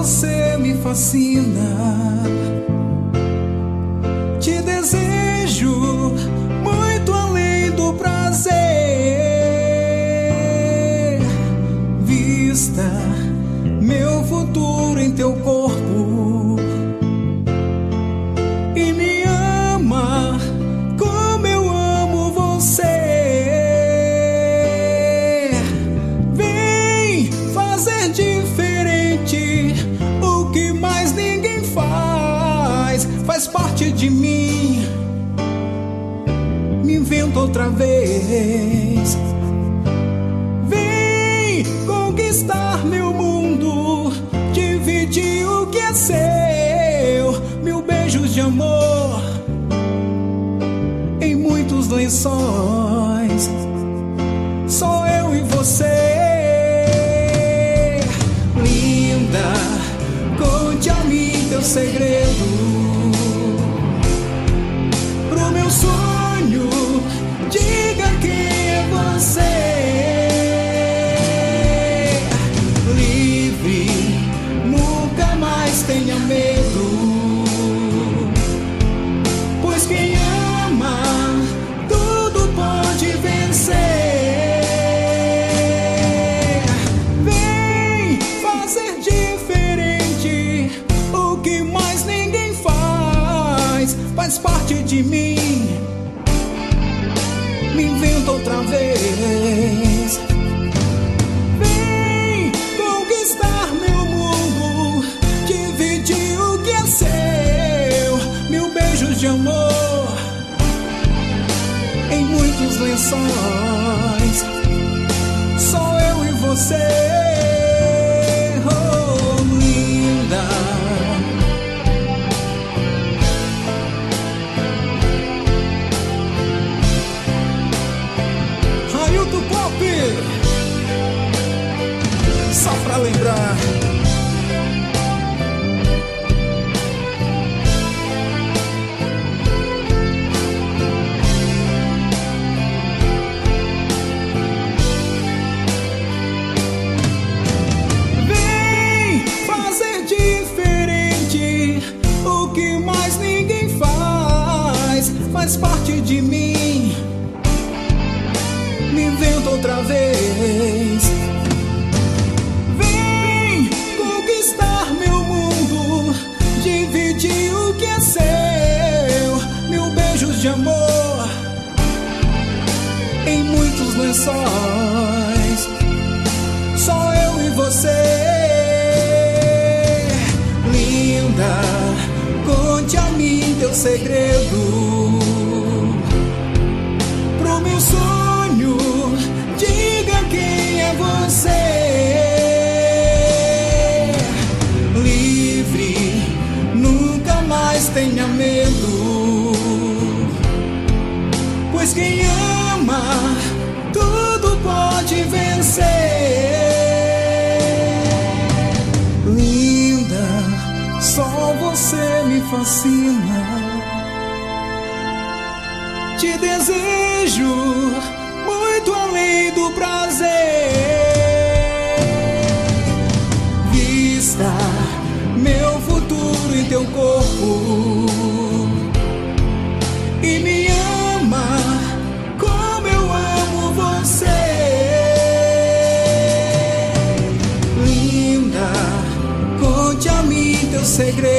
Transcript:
você me fascina. Te desejo muito além do prazer. Vista meu futuro em teu corpo e me ama como eu amo você. Vem fazer diferente o que mais ninguém faz. Faz parte de mim, me inventa outra vez. Vem conquistar meu mundo, dividir o que é seu. Mil beijos de amor em muitos lençóis, só eu e você. Linda, conte a mim teu segredo. Pro meu sonho, diga quem é você. Livre, nunca mais tenha medo, pois quem ama tudo pode vencer. Vem fazer diferente o que mais ninguém faz. Faz parte de mim, me inventa outra vez. Vem conquistar meu mundo, dividir o que é seu. Mil beijos de amor em muitos lençóis, só eu e você. Oh, linda, Ailton Pop, só pra lembrar. Vem fazer diferente o que mais ninguém faz. Faz parte de mim, me inventa outra vez. Vem conquistar meu mundo, dividir o que é seu. Mil beijos de amor em muitos lençóis, só eu e você. Linda, conte a mim teu segredo. Pro meu sonho, diga quem é você. Livre, nunca mais tenha medo, pois quem ama tudo pode vencer. Linda, só você me fascina. Te desejo muito além do prazer. Vista meu futuro em teu corpo e me ama como eu amo você. Linda, conte a mim teu segredo.